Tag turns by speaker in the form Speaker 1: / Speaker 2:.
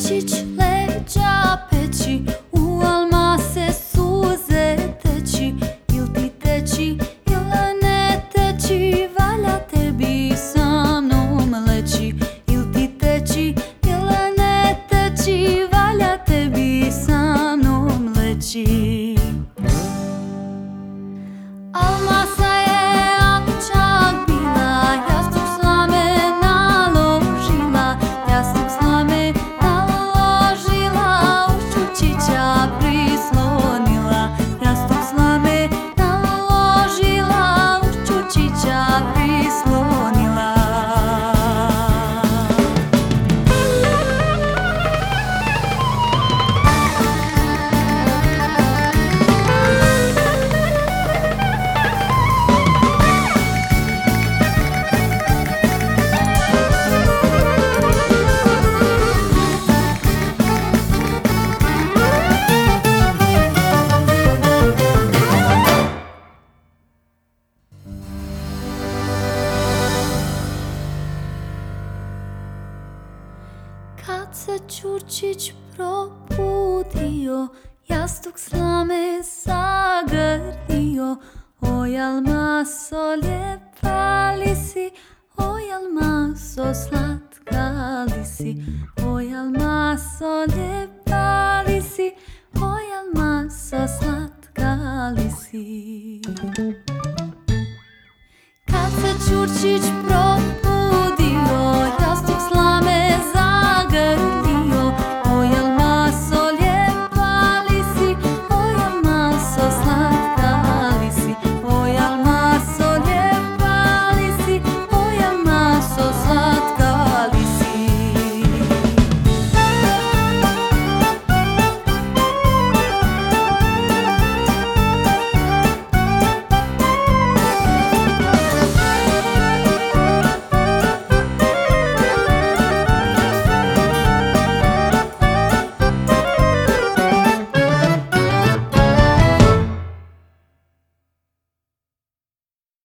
Speaker 1: Čurčić leđa peći, u almase suze teći. Il ti teći, il ne teći, valja tebi sa mnom leći. Il ti teći, il ne teći, valja tebi sa mnom leći. Almasa je čak bila, jastuk slame naložila, jastuk slame naložila, uz Čurčića prislonila, jastuk slame naložila, uz Čurčića prislonila. Kad se Čurčić probudio, jastuk slame zagrlio. Oj, almaso lijepa li si, oj, almaso slatka li si, oj, almaso lijepa li si, oj, almaso slatka li si. Kad se Čurčić